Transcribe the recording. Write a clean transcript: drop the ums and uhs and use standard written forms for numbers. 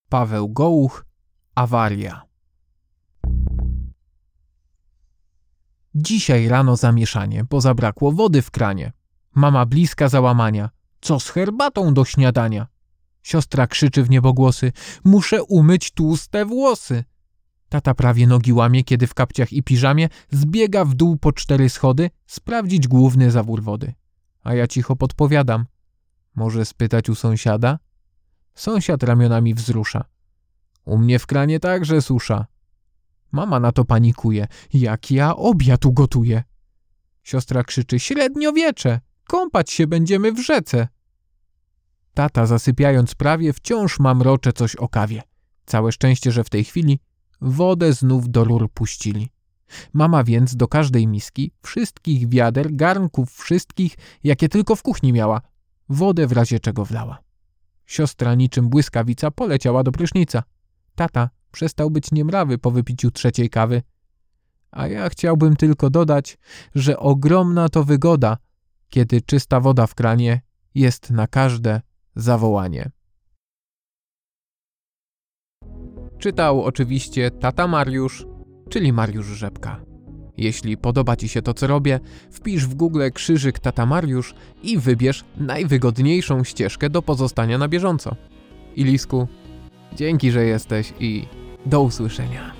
Paweł Gołuch, awaria. Dzisiaj rano zamieszanie, bo zabrakło wody w kranie. Mama bliska załamania. Co z herbatą do śniadania? Siostra krzyczy w niebogłosy. Muszę umyć tłuste włosy. Tata prawie nogi łamie, kiedy w kapciach i piżamie zbiega w dół po 4 schody sprawdzić główny zawór wody. A ja cicho podpowiadam. Może spytać u sąsiada? Sąsiad ramionami wzrusza. U mnie w kranie także susza. Mama na to panikuje. Jak ja obiad ugotuję? Siostra krzyczy. Średniowiecze! Kąpać się będziemy w rzece. Tata, zasypiając prawie, wciąż mamrocze coś o kawie. Całe szczęście, że w tej chwili wodę znów do rur puścili. Mama więc do każdej miski, wszystkich wiader, garnków wszystkich, jakie tylko w kuchni miała, wodę w razie czego wlała. Siostra niczym błyskawica poleciała do prysznica. Tata przestał być niemrawy po wypiciu 3. kawy. A ja chciałbym tylko dodać, że ogromna to wygoda, kiedy czysta woda w kranie jest na każde zawołanie. Czytał oczywiście tata Mariusz, czyli Mariusz Rzepka. Jeśli podoba Ci się to, co robię, wpisz w Google krzyżyk tata Mariusz i wybierz najwygodniejszą ścieżkę do pozostania na bieżąco. Ilisku, dzięki, że jesteś i do usłyszenia.